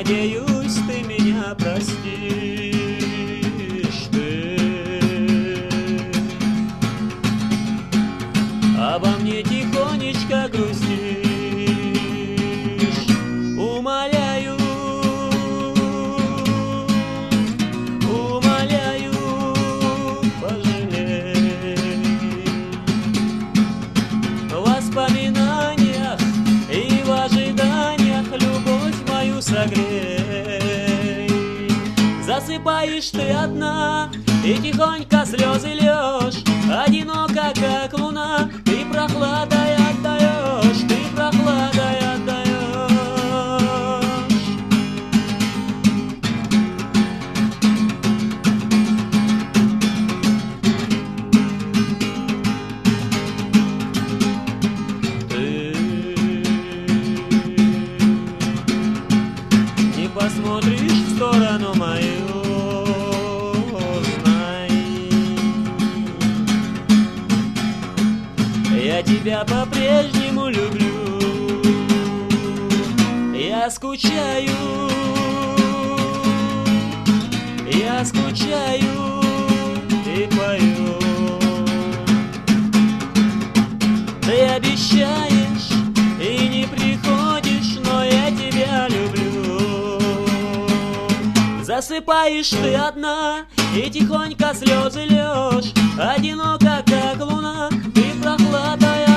надеюсь, ты меня простишь ты. Обо мне тихонечко грустишь. Умоляю, умоляю, пожалей. В воспоминаниях и в ожиданиях любовь мою согрей. Засыпаешь ты одна и тихонько слезы льешь, одиноко, как луна, ты прохладой отдаешь, ты прохладой отдаешь. Ты не посмотришь в сторону мою, знай, я тебя по-прежнему люблю. Я скучаю, я скучаю и пою. Ты обещаешь и не приходишь, но я тебя люблю. Засыпаешь ты одна и тихонько слезы льешь, одиноко, как луна, ты прохладой